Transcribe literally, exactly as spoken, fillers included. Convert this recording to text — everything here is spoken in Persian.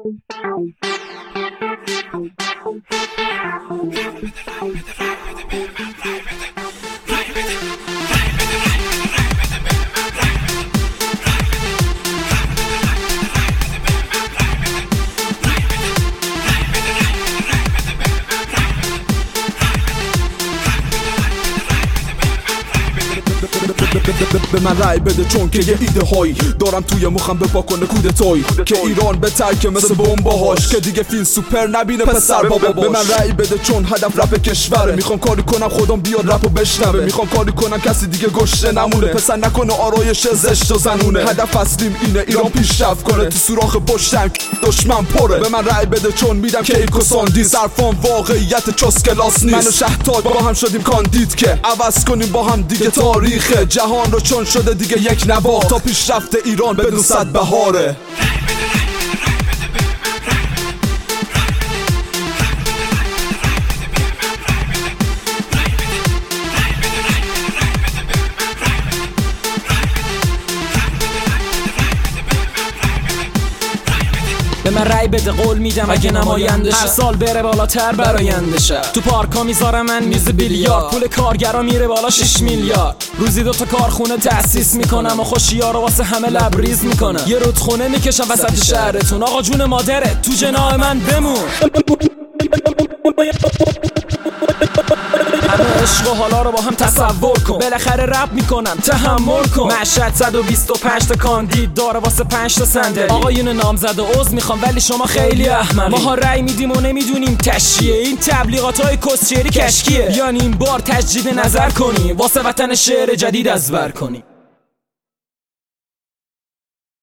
به من رای بده چون که یه ایده هایی دارم توی مخم بپا کنه کودتایی که ایران به ترک مثل بمباهاش که دیگه فیلم سوپر نبینه پسر بابا باش. به من رای بده چون هدف رپ کشوره، میخوام کاری کنم خودم بیاد رپو بشنوه، میخوام کاری کنم کسی دیگه گشته نمونه، پسر نکنه آرایش زشت و زنونه. هدف اصلیم اینه ایران پیشرفت کنه، تو سوراخ پشتم دشمن پره. به من رای بده چون میدم کیک و ساندی، صرفان واقعیت چوس کلاس نیست. من و شهتاج با هم شدیم کاندید که عوض کنیم با هم دیگه تاریخ جهان رو، چون شده دیگه یک نبات تا پیشرفت ایران بدون صد بهاره. به من رای بده قول میدم اگه نماینده هر سال بره بالاتر براینده شه. تو پارکا میذارم من میز بیلیارد، پول کارگرا میره بالا شش میلیارد. روزی دوتا کارخونه تأسیس میکنم و خوشیارو واسه همه لبریز میکنم. یه رودخونه میکشم وسط شهرتون، آقا جون مادرت تو جناح من بمون. همه عشق و حالا رو با هم تصور کن، بالاخره رپ میکنم تحمل کن. مشهد صد و بیست و پنج تا کاندید داره واسه پنج تا صندلی. آقایون نامزد و عضو میخوام ولی شما خیلی احمقی. ماها رأی میدیم و نمیدونیم تشیه، این تبلیغاتای کسچری کشکیه. بیان این بار تجدید نظر کنی واسه وطن شعر جدید از بر کنی.